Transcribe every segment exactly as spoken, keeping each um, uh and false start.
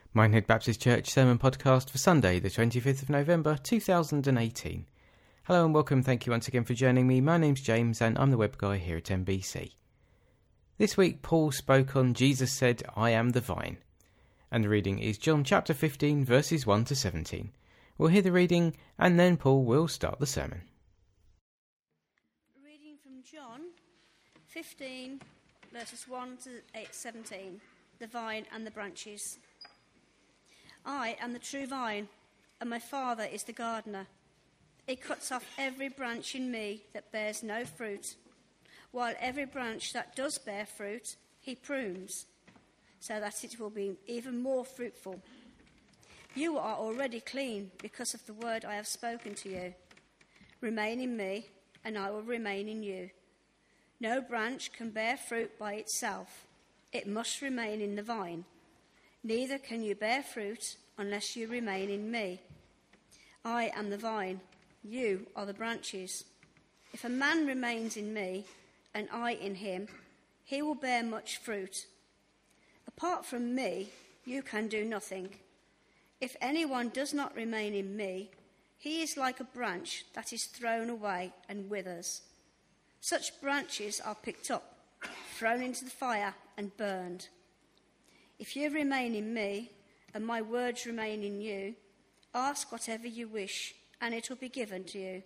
Minehead Baptist Church Sermon Podcast for Sunday, the twenty-fifth of November, two thousand eighteen. Hello and welcome, thank you once again for joining me. My name's James and I'm the web guy here at M B C. This week Paul spoke on Jesus said, I am the vine. And the reading is John chapter fifteen, verses one to seventeen. We'll hear the reading and then Paul will start the sermon. Reading from John fifteen, verses one to seventeen. The vine and the branches. I am the true vine, and my Father is the gardener. He cuts off every branch in me that bears no fruit, while every branch that does bear fruit, he prunes, so that it will be even more fruitful. You are already clean because of the word I have spoken to you. Remain in me, and I will remain in you. No branch can bear fruit by itself. It must remain in the vine. Neither can you bear fruit unless you remain in me. I am the vine, you are the branches. If a man remains in me, and I in him, he will bear much fruit. Apart from me, you can do nothing. If anyone does not remain in me, he is like a branch that is thrown away and withers. Such branches are picked up, thrown into the fire, and burned. If you remain in me, and my words remain in you, ask whatever you wish, and it will be given to you.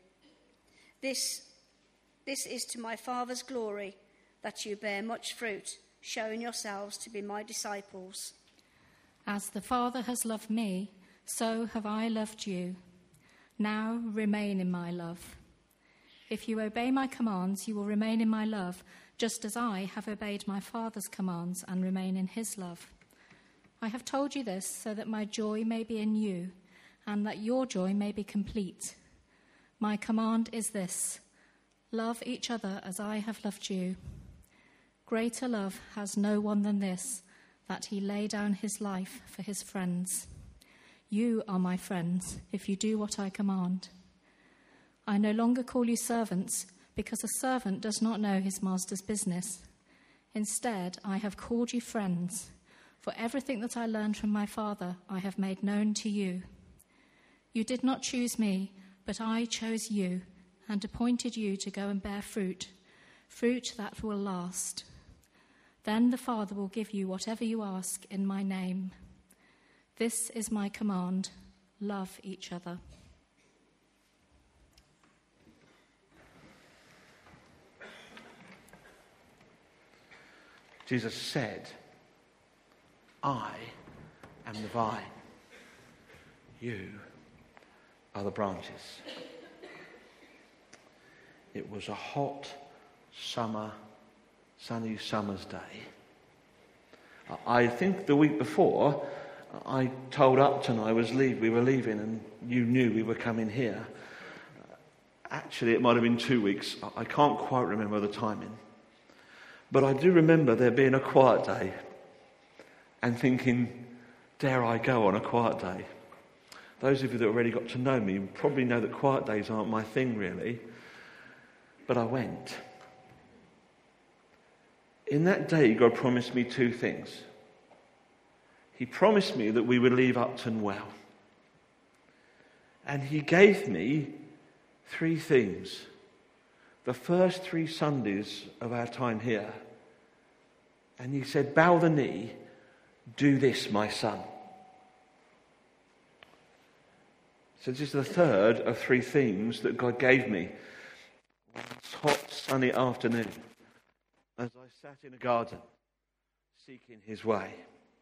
This, this is to my Father's glory, that you bear much fruit, showing yourselves to be my disciples. As the Father has loved me, so have I loved you. Now remain in my love. If you obey my commands, you will remain in my love, just as I have obeyed my Father's commands and remain in his love. I have told you this so that my joy may be in you, and that your joy may be complete. My command is this: love each other as I have loved you. Greater love has no one than this, that he lay down his life for his friends. You are my friends, if you do what I command. I no longer call you servants, because a servant does not know his master's business. Instead, I have called you friends, for everything that I learned from my Father I have made known to you. You did not choose me, but I chose you, and appointed you to go and bear fruit, fruit that will last. Then the Father will give you whatever you ask in my name. This is my command: love each other. Jesus said, I am the vine. You are the branches. It was a hot summer, sunny summer's day. I think the week before, I told Upton I was leave, we were leaving and you knew we were coming here. Actually, it might have been two weeks. I can't quite remember the timing. But I do remember there being a quiet day and thinking, dare I go on a quiet day? Those of you that already got to know me probably know that quiet days aren't my thing really. But I went. In that day, God promised me two things. He promised me that we would leave Upton well. And he gave me three things. The first three Sundays of our time here. And he said, bow the knee, do this, my son. So this is the third of three themes that God gave me on this hot, sunny afternoon as I sat in a garden seeking his way.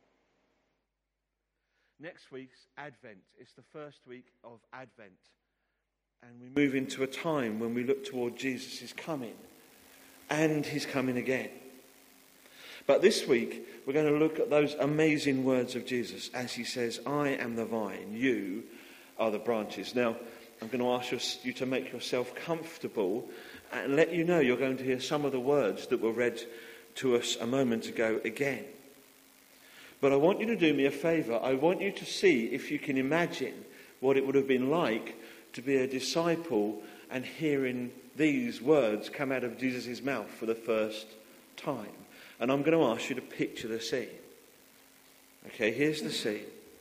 Next week's Advent. It's the first week of Advent. And we move into a time when we look toward Jesus' coming. And he's coming again. But this week, we're going to look at those amazing words of Jesus as he says, I am the vine, you are the branches. Now, I'm going to ask you to make yourself comfortable and let you know you're going to hear some of the words that were read to us a moment ago again. But I want you to do me a favour. I want you to see if you can imagine what it would have been like to be a disciple and hearing these words come out of Jesus' mouth for the first time. And I'm going to ask you to picture the scene. Okay, here's the scene.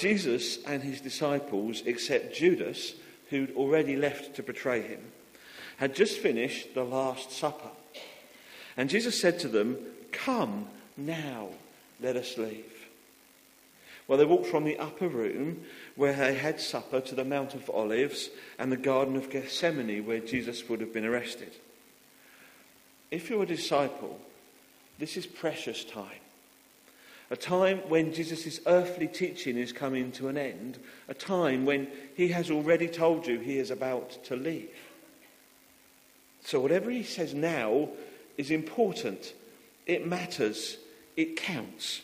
Jesus and his disciples, except Judas, who'd already left to betray him, had just finished the Last Supper. And Jesus said to them, "Come now, let us leave." Well, they walked from the upper room where they had supper to the Mount of Olives and the Garden of Gethsemane where Jesus would have been arrested. If you're a disciple, this is precious time. A time when Jesus' earthly teaching is coming to an end. A time when he has already told you he is about to leave. So whatever he says now is important. It matters. It counts.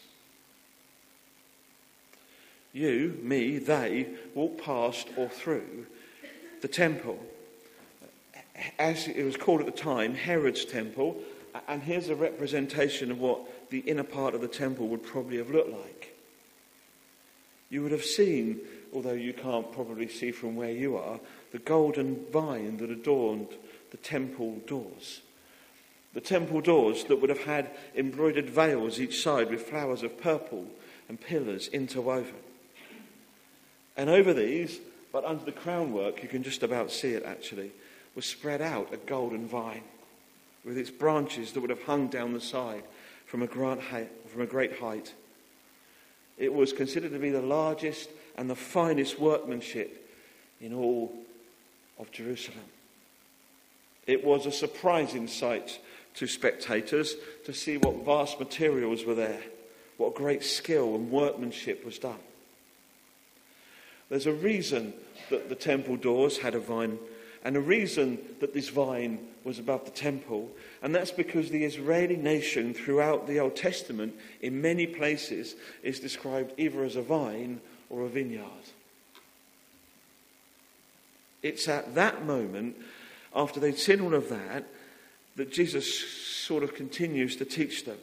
You, me, they walk past or through the temple. As it was called at the time, Herod's temple. And here's a representation of what the inner part of the temple would probably have looked like. You would have seen, although you can't probably see from where you are, the golden vine that adorned the temple doors. The temple doors that would have had embroidered veils each side with flowers of purple and pillars interwoven. And over these, but under the crownwork, you can just about see it actually, was spread out a golden vine with its branches that would have hung down the side from a great height. It was considered to be the largest and the finest workmanship in all of Jerusalem. It was a surprising sight to spectators to see what vast materials were there, what great skill and workmanship was done. There's a reason that the temple doors had a vine, and a reason that this vine was above the temple, and that's because the Israeli nation throughout the Old Testament in many places is described either as a vine or a vineyard. It's at that moment, after they'd seen all of that, that Jesus sort of continues to teach them.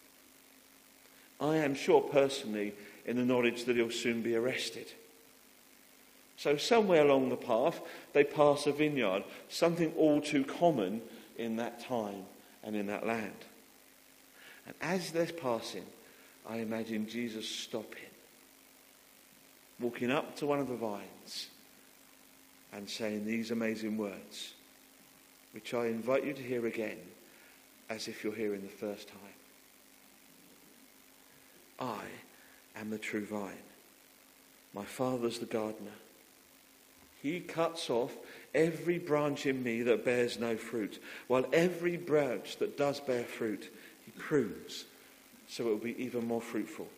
I am sure personally in the knowledge that he'll soon be arrested. So somewhere along the path, they pass a vineyard, something all too common in that time and in that land. And as they're passing, I imagine Jesus stopping, walking up to one of the vines and saying these amazing words, which I invite you to hear again, as if you're hearing the first time. I am the true vine. My Father's the gardener. He cuts off every branch in me that bears no fruit, while every branch that does bear fruit, he prunes, so it will be even more fruitful.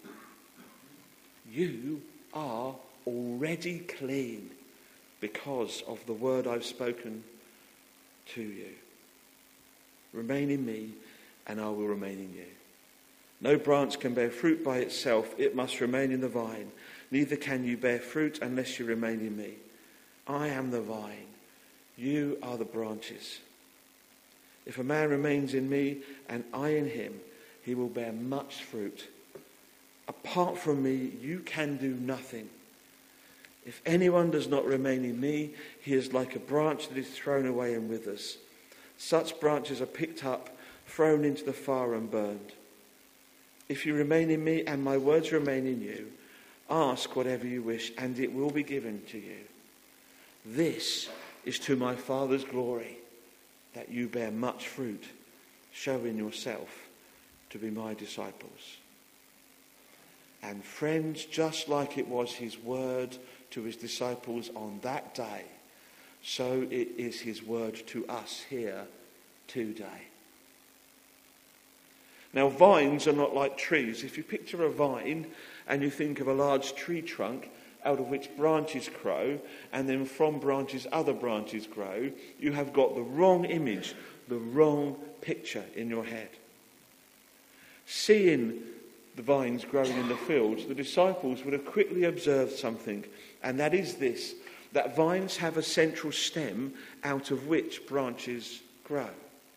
You are already clean because of the word I've spoken to you. Remain in me, and I will remain in you. No branch can bear fruit by itself. It must remain in the vine. Neither can you bear fruit unless you remain in me. I am the vine. You are the branches. If a man remains in me and I in him, he will bear much fruit. Apart from me, you can do nothing. If anyone does not remain in me, he is like a branch that is thrown away and withers. Such branches are picked up, thrown into the fire and burned. If you remain in me and my words remain in you, ask whatever you wish and it will be given to you. This is to my Father's glory, that you bear much fruit, showing yourself to be my disciples. And friends, just like it was his word to his disciples on that day, so it is his word to us here today. Now, vines are not like trees. If you picture a vine and you think of a large tree trunk out of which branches grow, and then from branches other branches grow, you have got the wrong image, the wrong picture in your head. Seeing the vines growing in the fields, the disciples would have quickly observed something, and that is this, that vines have a central stem out of which branches grow.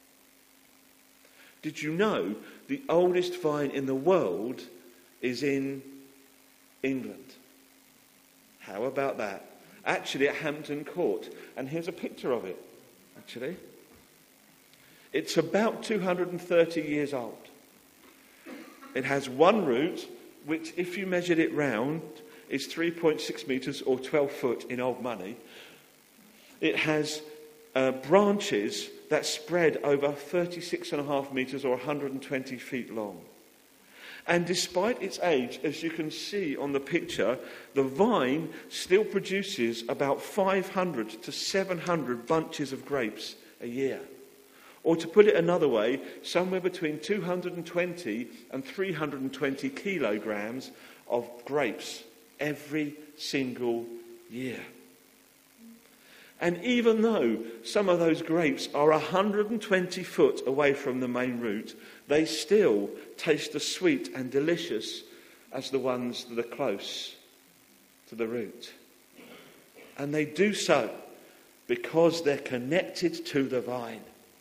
Did you know the oldest vine in the world is in England? How about that? Actually at Hampton Court. And here's a picture of it, actually. It's about two hundred thirty years old. It has one root, which if you measured it round, is three point six metres or twelve foot in old money. It has uh, branches that spread over thirty-six and a half metres or one hundred twenty feet long. And despite its age, as you can see on the picture, the vine still produces about five hundred to seven hundred bunches of grapes a year. Or to put it another way, somewhere between two hundred twenty and three hundred twenty kilograms of grapes every single year. And even though some of those grapes are one hundred twenty foot away from the main root, they still taste as sweet and delicious as the ones that are close to the root. And they do so because they're connected to the vine.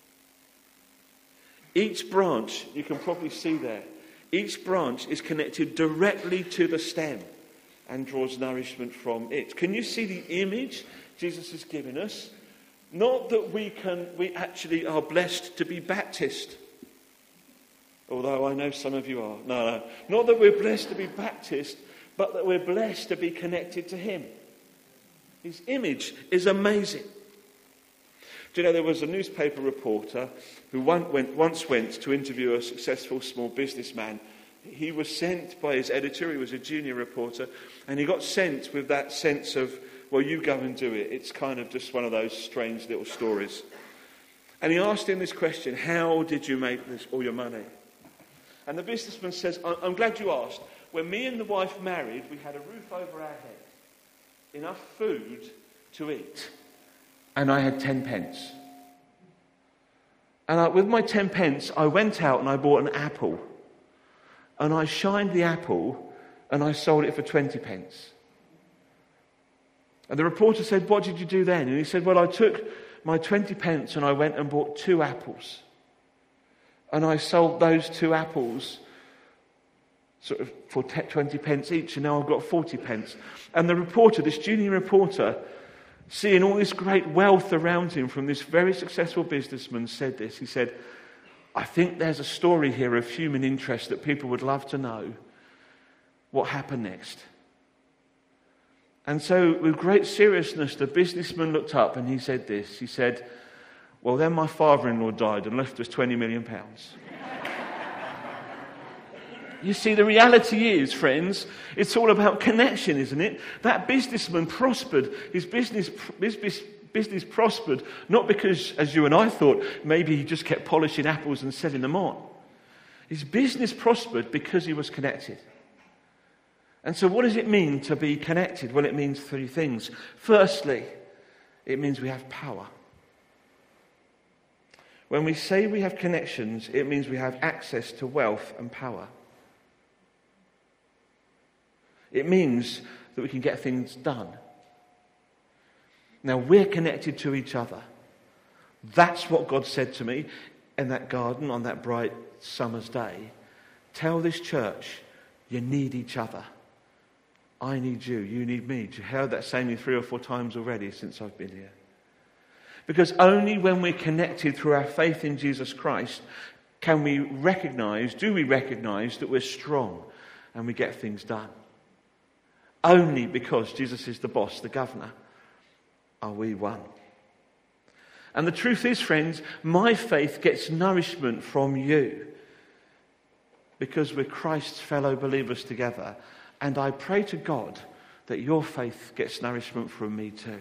Each branch, you can probably see there, each branch is connected directly to the stem and draws nourishment from it. Can you see the image Jesus has given us? Not that we can, we actually are blessed to be Baptist. Although I know some of you are. No, no. Not that we're blessed to be Baptist, but that we're blessed to be connected to him. His image is amazing. Do you know, there was a newspaper reporter who once went to interview a successful small businessman. He was sent by his editor, he was a junior reporter, and he got sent with that sense of, well, you go and do it. It's kind of just one of those strange little stories. And he asked him this question: how did you make this, all your money? And the businessman says, I'm glad you asked. When me and the wife married, we had a roof over our head, enough food to eat, and I had ten pence. And I, with my ten pence, I went out and I bought an apple. And I shined the apple and I sold it for twenty pence. And the reporter said, what did you do then? And he said, well, I took my twenty pence and I went and bought two apples. And I sold those two apples sort of for twenty pence each, and now I've got forty pence. And the reporter, this junior reporter, seeing all this great wealth around him from this very successful businessman, said this. He said, I think there's a story here of human interest that people would love to know. What happened next? And so, with great seriousness, the businessman looked up and he said this. He said, well, then my father-in-law died and left us twenty million pounds. You see, the reality is, friends, it's all about connection, isn't it? That businessman prospered. His business, his business prospered, not because, as you and I thought, maybe he just kept polishing apples and selling them on. His business prospered because he was connected. And so what does it mean to be connected? Well, it means three things. Firstly, it means we have power. When we say we have connections, it means we have access to wealth and power. It means that we can get things done. Now, we're connected to each other. That's what God said to me in that garden on that bright summer's day. Tell this church, you need each other. I need you, you need me. You heard that saying me three or four times already since I've been here. Because only when we're connected through our faith in Jesus Christ can we recognize, do we recognize that we're strong and we get things done. Only because Jesus is the boss, the governor, are we one. And the truth is, friends, my faith gets nourishment from you because we're Christ's fellow believers together. And I pray to God that your faith gets nourishment from me too.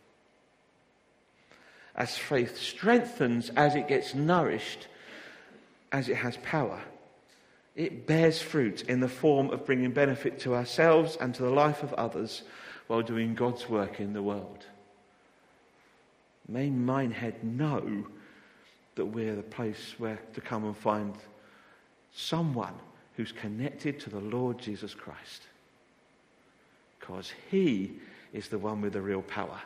As faith strengthens, as it gets nourished, as it has power, it bears fruit in the form of bringing benefit to ourselves and to the life of others while doing God's work in the world. May Minehead know that we're the place where to come and find someone who's connected to the Lord Jesus Christ. Because he is the one with the real power.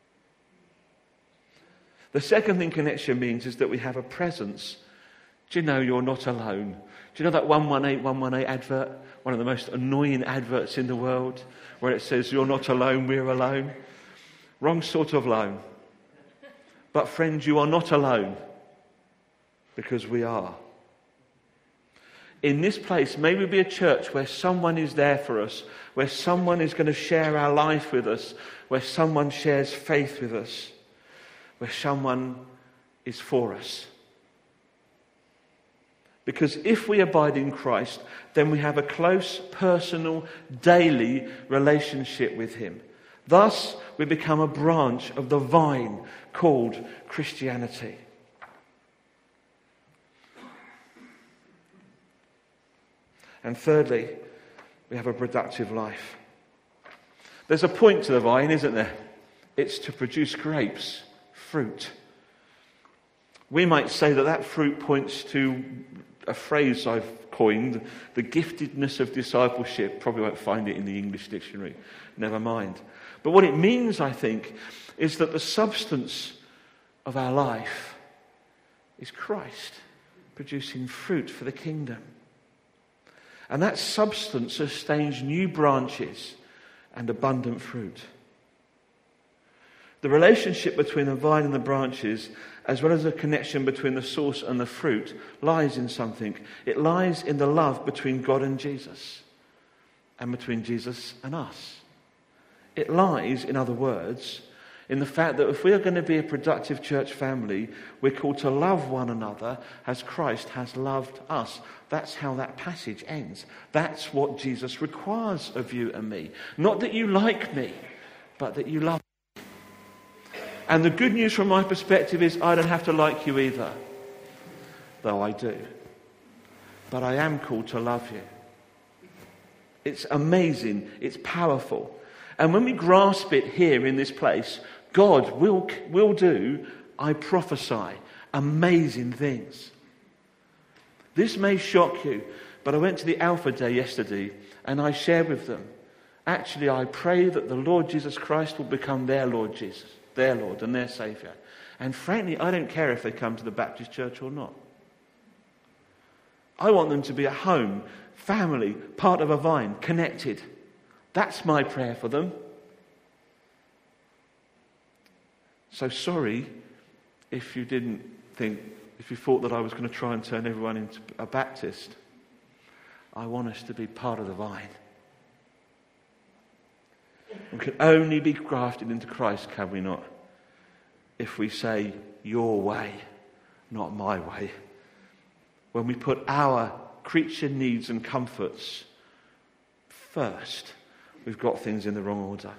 The second thing connection means is that we have a presence. Do you know you're not alone? Do you know that one one eight one one eight advert? One of the most annoying adverts in the world, where it says, you're not alone, we're alone. Wrong sort of alone. But friends, you are not alone, because we are. In this place, may we be a church where someone is there for us, where someone is going to share our life with us, where someone shares faith with us, where someone is for us. Because if we abide in Christ, then we have a close, personal, daily relationship with him. Thus, we become a branch of the vine called Christianity. And thirdly, we have a productive life. There's a point to the vine, isn't there? It's to produce grapes, fruit. We might say that that fruit points to a phrase I've coined, the giftedness of discipleship. Probably won't find it in the English dictionary. Never mind. But what it means, I think, is that the substance of our life is Christ, producing fruit for the kingdom. And that substance sustains new branches and abundant fruit. The relationship between the vine and the branches, as well as the connection between the source and the fruit, lies in something. It lies in the love between God and Jesus, and between Jesus and us. It lies, in other words, in the fact that if we are going to be a productive church family, we're called to love one another as Christ has loved us. That's how that passage ends. That's what Jesus requires of you and me. Not that you like me, but that you love me. And the good news from my perspective is I don't have to like you either, though I do. But I am called to love you. It's amazing. It's powerful. And when we grasp it here in this place, God will, will do, I prophesy, amazing things. This may shock you, but I went to the Alpha Day yesterday and I shared with them, actually I pray that the Lord Jesus Christ will become their Lord Jesus, their Lord and their Saviour. And frankly, I don't care if they come to the Baptist church or not. I want them to be at home, family, part of a vine, connected. That's my prayer for them. So sorry if you didn't think, if you thought that I was going to try and turn everyone into a Baptist. I want us to be part of the vine. We can only be grafted into Christ, can we not? If we say, your way, not my way. When we put our creature needs and comforts first, we've got things in the wrong order.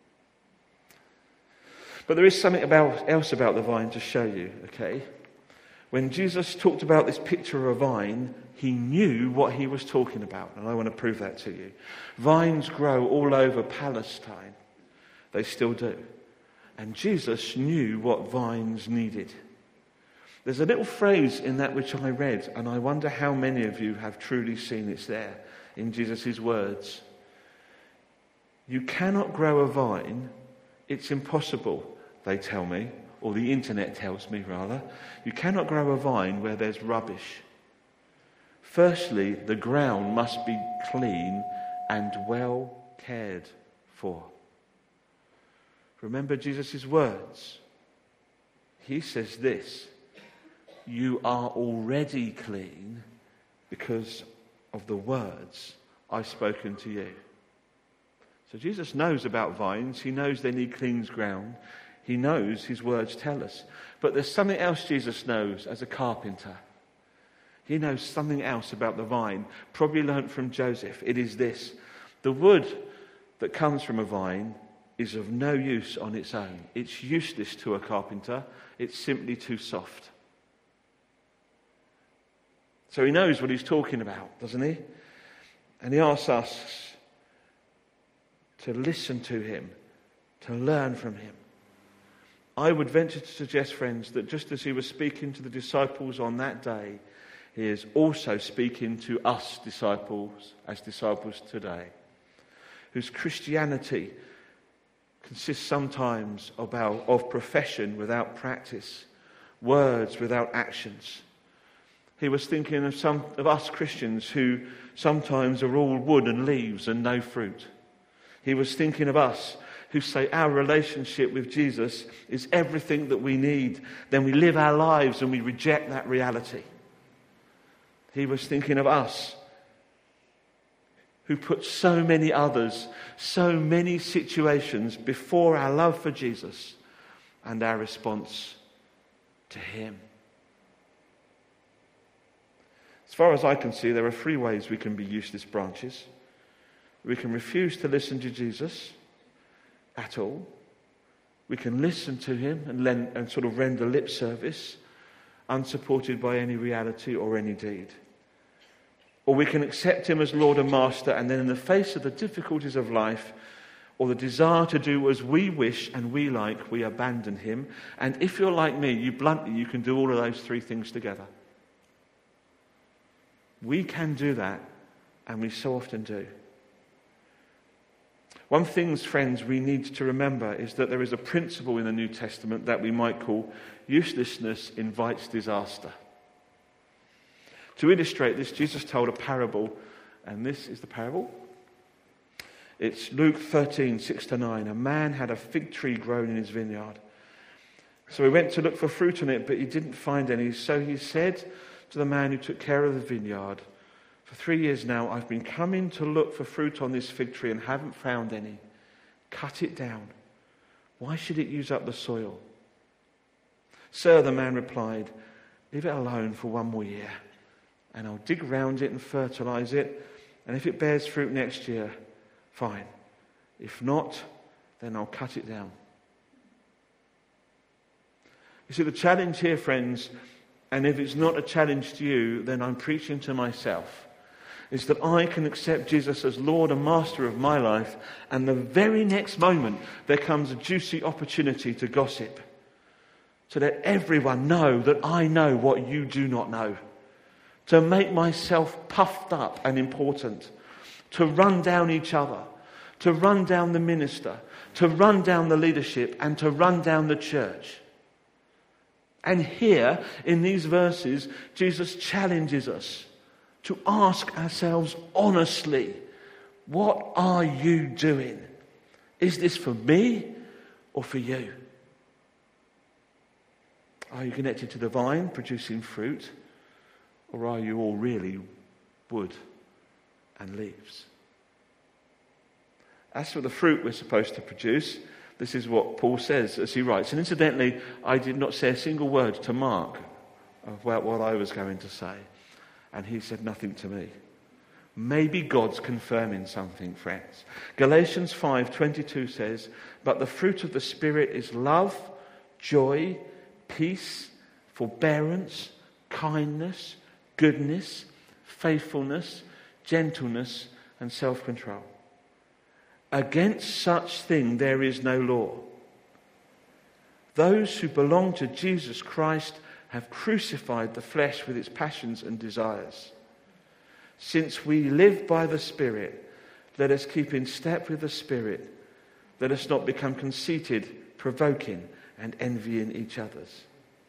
But there is something about, else about the vine to show you, okay? When Jesus talked about this picture of a vine, he knew what he was talking about, and I want to prove that to you. Vines grow all over Palestine. They still do. And Jesus knew what vines needed. There's a little phrase in that which I read, and I wonder how many of you have truly seen it's there in Jesus' words. You cannot grow a vine, it's impossible, they tell me, or the internet tells me rather. You cannot grow a vine where there's rubbish. Firstly, the ground must be clean and well cared for. Remember Jesus' words. He says this, you are already clean because of the words I've spoken to you. So Jesus knows about vines. He knows they need clean ground. He knows his words tell us. But there's something else Jesus knows as a carpenter. He knows something else about the vine, probably learnt from Joseph. It is this. The wood that comes from a vine is of no use on its own. It's useless to a carpenter. It's simply too soft. So he knows what he's talking about, doesn't he? And he asks us to listen to him, to learn from him. I would venture to suggest, friends, that just as he was speaking to the disciples on that day, he is also speaking to us disciples as disciples today, whose Christianity consists sometimes about, of profession without practice, words without actions. He was thinking of some of us Christians who sometimes are all wood and leaves and no fruit. He was thinking of us who say our relationship with Jesus is everything that we need. Then we live our lives and we reject that reality. He was thinking of us, who put so many others, so many situations before our love for Jesus and our response to him. As far as I can see, there are three ways we can be useless branches. We can refuse to listen to Jesus at all. We can listen to him and, lend, and sort of render lip service, unsupported by any reality or any deed. Or we can accept him as Lord and Master, and then in the face of the difficulties of life, or the desire to do as we wish and we like, we abandon him. And if you're like me, you bluntly, you can do all of those three things together. We can do that, and we so often do. One thing, friends, we need to remember is that there is a principle in the New Testament that we might call uselessness invites disaster. To illustrate this, Jesus told a parable, and this is the parable. It's Luke thirteen, six to nine. A man had a fig tree grown in his vineyard. So he went to look for fruit on it, but he didn't find any. So he said to the man who took care of the vineyard, "For three years now I've been coming to look for fruit on this fig tree and haven't found any. Cut it down. Why should it use up the soil?" "Sir," the man replied, "leave it alone for one more year, and I'll dig round it and fertilize it, and if it bears fruit next year, fine. If not, then I'll cut it down." You see, the challenge here, friends, and if it's not a challenge to you, then I'm preaching to myself, is that I can accept Jesus as Lord and Master of my life, and the very next moment there comes a juicy opportunity to gossip, to let everyone know that I know what you do not know, to make myself puffed up and important, to run down each other, to run down the minister, to run down the leadership, and to run down the church. And here, in these verses, Jesus challenges us to ask ourselves honestly, what are you doing? Is this for me or for you? Are you connected to the vine, producing fruit? Or are you all really wood and leaves? As for the fruit we're supposed to produce, this is what Paul says as he writes. And incidentally, I did not say a single word to Mark about what I was going to say. And he said nothing to me. Maybe God's confirming something, friends. Galatians five twenty-two says, "But the fruit of the Spirit is love, joy, peace, forbearance, kindness, goodness, faithfulness, gentleness, and self-control. Against such thing there is no law. Those who belong to Jesus Christ have crucified the flesh with its passions and desires. Since we live by the Spirit, let us keep in step with the Spirit. Let us not become conceited, provoking, and envying each other's."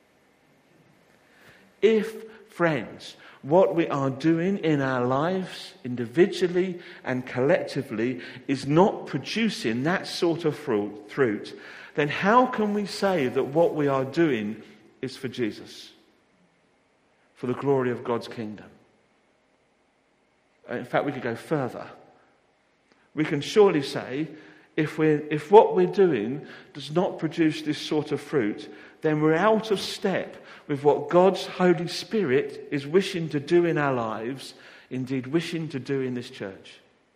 If, friends, what we are doing in our lives, individually and collectively, is not producing that sort of fruit, then how can we say that what we are doing is for Jesus, for the glory of God's kingdom? In fact, we could go further. We can surely say, if we're, if what we're doing does not produce this sort of fruit, then we're out of step with what God's Holy Spirit is wishing to do in our lives, indeed wishing to do in this church.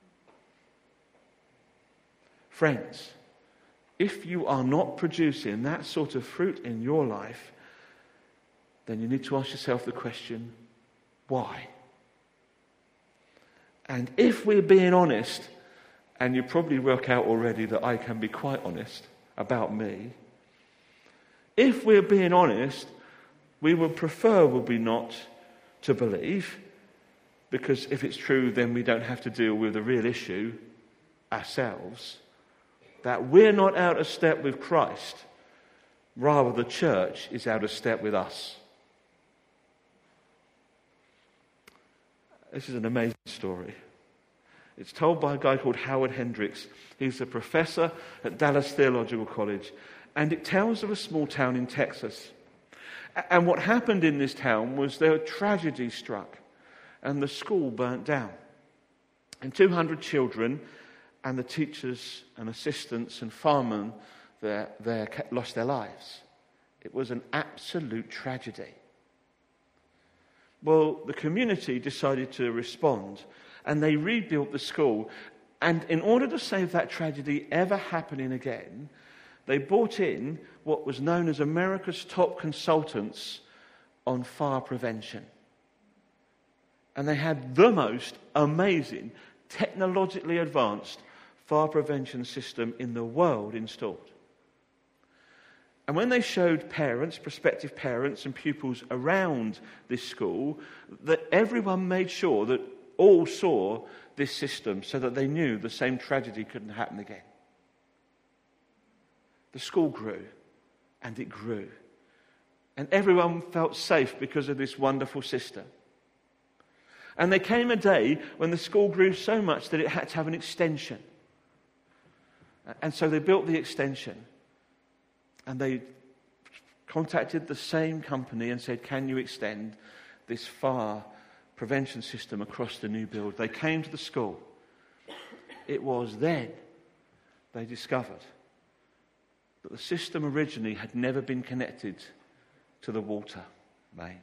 Friends, if you are not producing that sort of fruit in your life, then you need to ask yourself the question, why? And if we're being honest, and you probably work out already that I can be quite honest about me, if we're being honest, we would prefer, would we not, to believe, because if it's true, then we don't have to deal with the real issue ourselves, that we're not out of step with Christ, rather the church is out of step with us. This is an amazing story. It's told by a guy called Howard Hendricks. He's a professor at Dallas Theological College. And it tells of a small town in Texas. And what happened in this town was there a tragedy struck. and the school burnt down. And two hundred children and the teachers and assistants and firemen there, there lost their lives. It was an absolute tragedy. Well, the community decided to respond, and they rebuilt the school. And in order to save that tragedy ever happening again, they brought in what was known as America's top consultants on fire prevention. And they had the most amazing, technologically advanced fire prevention system in the world installed. And when they showed parents, prospective parents and pupils around this school, that everyone made sure that all saw this system so that they knew the same tragedy couldn't happen again. The school grew, and it grew. And everyone felt safe because of this wonderful system. And there came a day when the school grew so much that it had to have an extension. And so they built the extension. And they contacted the same company and said, can you extend this fire prevention system across the new build? They came to the school. It was then they discovered that the system originally had never been connected to the water mains.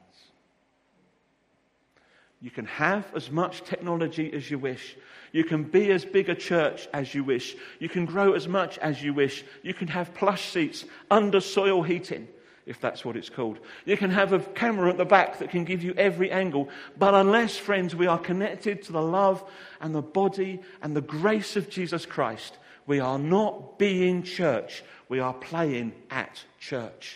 You can have as much technology as you wish. You can be as big a church as you wish. You can grow as much as you wish. You can have plush seats under soil heating, if that's what it's called. You can have a camera at the back that can give you every angle. But unless, friends, we are connected to the love and the body and the grace of Jesus Christ, we are not being church. We are playing at church.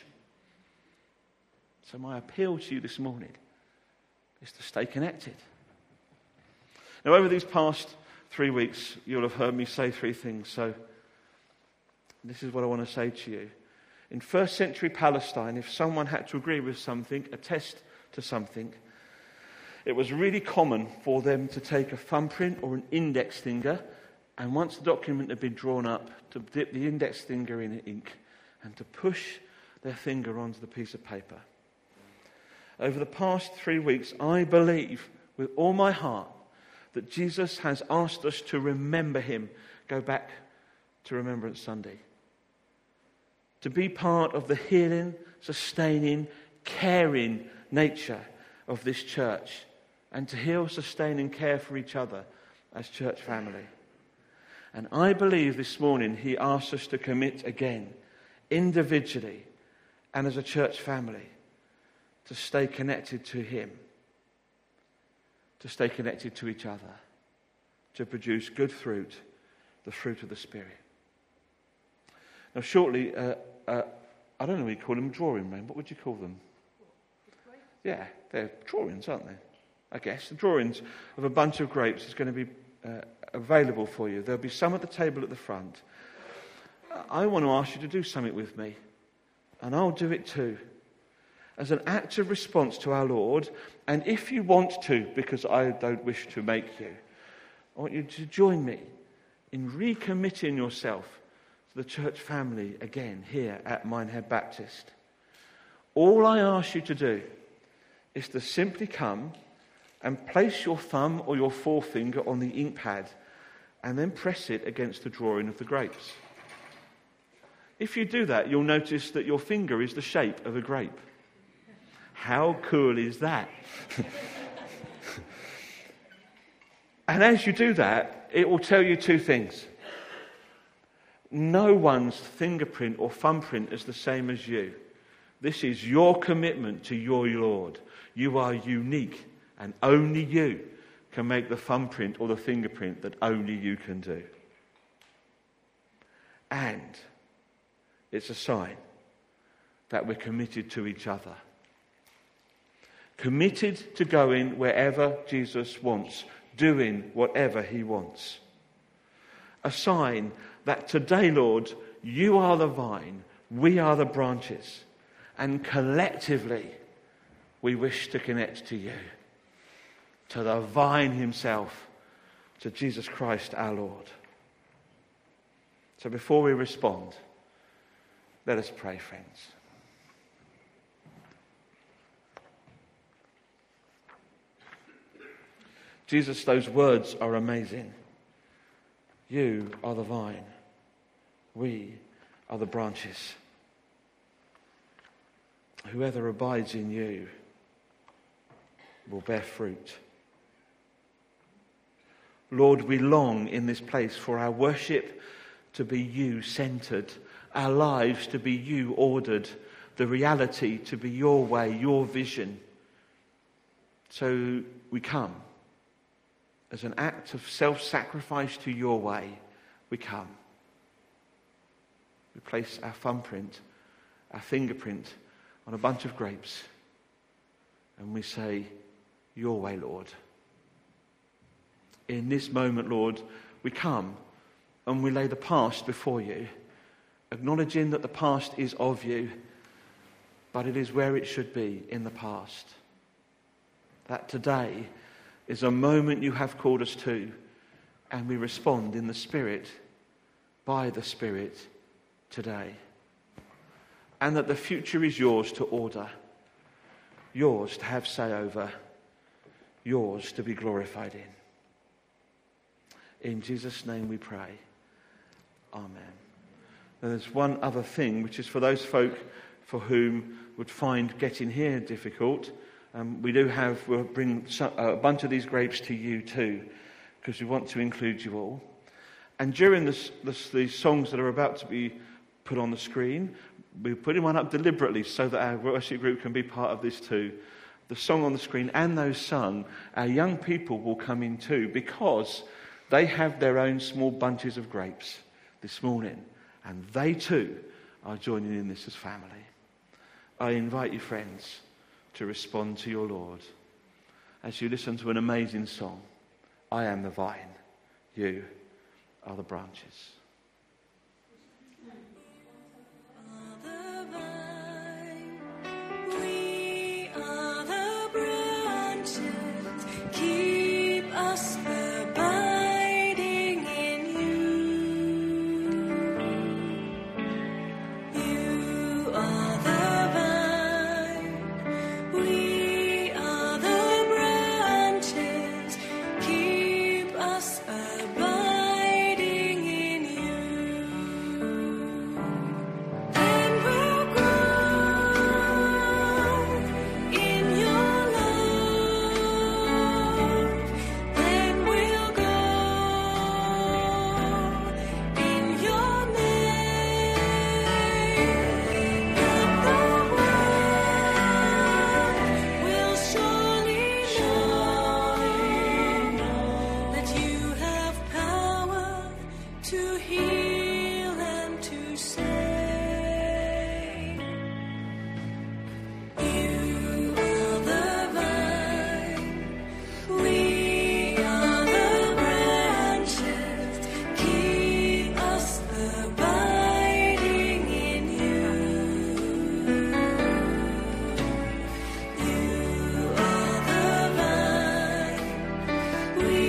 So my appeal to you this morning is to stay connected. Now, over these past three weeks, you'll have heard me say three things. So this is what I want to say to you. In first century Palestine, if someone had to agree with something, attest to something, it was really common for them to take a thumbprint or an index finger, and once the document had been drawn up, to dip the index finger in ink and to push their finger onto the piece of paper. Over the past three weeks, I believe with all my heart that Jesus has asked us to remember him. Go back to Remembrance Sunday. To be part of the healing, sustaining, caring nature of this church. And to heal, sustain and care for each other as church family. And I believe this morning he asks us to commit again, individually and as a church family, to stay connected to him, to stay connected to each other, to produce good fruit, the fruit of the Spirit. Now shortly, uh, uh, I don't know what you call them, drawing room. What would you call them? Yeah, they're drawings, aren't they? I guess. The drawings of a bunch of grapes is going to be uh, available for you. There'll be some at the table at the front. I want to ask you to do something with me, and I'll do it too. As an act of response to our Lord, and if you want to, because I don't wish to make you, I want you to join me in recommitting yourself to the church family again here at Minehead Baptist. All I ask you to do is to simply come and place your thumb or your forefinger on the ink pad and then press it against the drawing of the grapes. If you do that, you'll notice that your finger is the shape of a grape. How cool is that? And as you do that, it will tell you two things. No one's fingerprint or thumbprint is the same as you. This is your commitment to your Lord. You are unique, and only you can make the thumbprint or the fingerprint that only you can do. And it's a sign that we're committed to each other. Committed to going wherever Jesus wants, doing whatever he wants. A sign that today, Lord, you are the vine, we are the branches, and collectively we wish to connect to you, to the vine himself, to Jesus Christ our Lord. So before we respond, let us pray, friends. Jesus, those words are amazing. You are the vine. We are the branches. Whoever abides in you will bear fruit. Lord, we long in this place for our worship to be you-centred, our lives to be you-ordered, the reality to be your way, your vision. So we come as an act of self-sacrifice to your way. We come. We place our thumbprint, our fingerprint on a bunch of grapes, and we say, your way, Lord. In this moment, Lord, we come and we lay the past before you, acknowledging that the past is of you, but it is where it should be, in the past. That today is a moment you have called us to, and we respond in the Spirit, by the Spirit, today. And that the future is yours to order, yours to have say over, yours to be glorified in. In Jesus' name we pray. Amen. And there's one other thing, which is for those folk for whom would find getting here difficult. Um, we do have, we'll bring some, uh, a bunch of these grapes to you too, because we want to include you all. And during this, this, these songs that are about to be put on the screen, we're putting one up deliberately so that our worship group can be part of this too. The song on the screen and those sung, our young people will come in too, because they have their own small bunches of grapes this morning, and they too are joining in this as family. I invite you, friends, to respond to your Lord as you listen to an amazing song. I am the vine, you are the branches.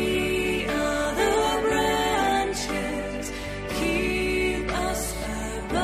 Keep us abiding.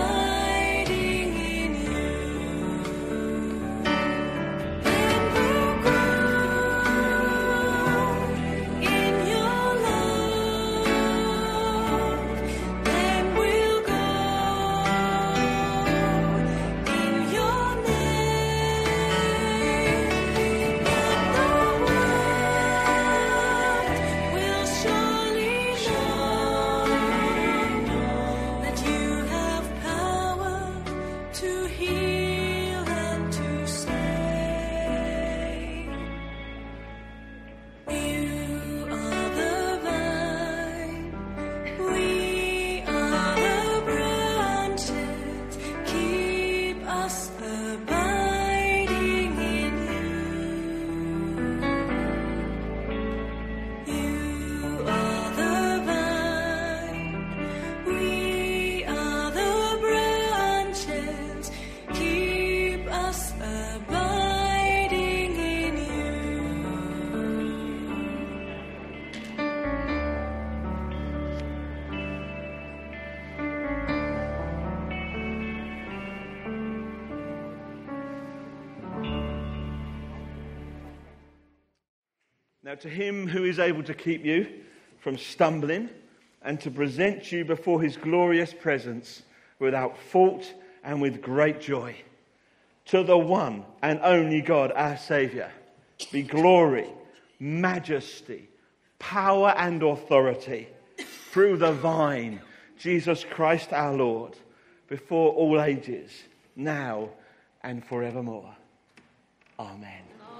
Now to him who is able to keep you from stumbling and to present you before his glorious presence without fault and with great joy, to the one and only God, our Saviour, be glory, majesty, power and authority through the vine, Jesus Christ our Lord, before all ages, now and forevermore. Amen.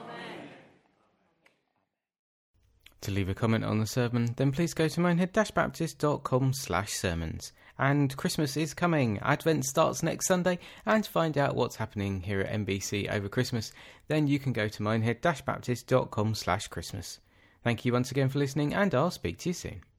To leave a comment on the sermon, then please go to minehead dash baptist dot com slash sermons. And Christmas is coming. Advent starts next Sunday, and to find out what's happening here at M B C over Christmas, then you can go to minehead dash baptist dot com slash Christmas. Thank you once again for listening, and I'll speak to you soon.